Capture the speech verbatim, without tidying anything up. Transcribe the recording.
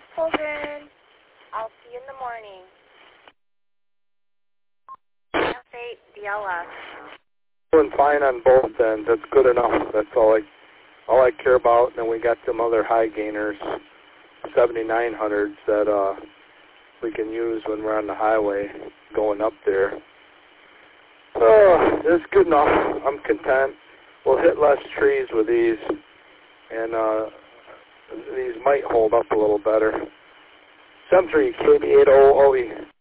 Children, I'll see you in the morning. F eight D L S. Doing fine on both ends. That's good enough. That's all I, all I care about. And then we got some other high gainers, seventy-nine hundreds that uh, we can use when we're on the highway going up there. Uh, it's good enough. I'm content. We'll hit less trees with these, and uh, these might hold up a little better. seven three K B eight zero O E.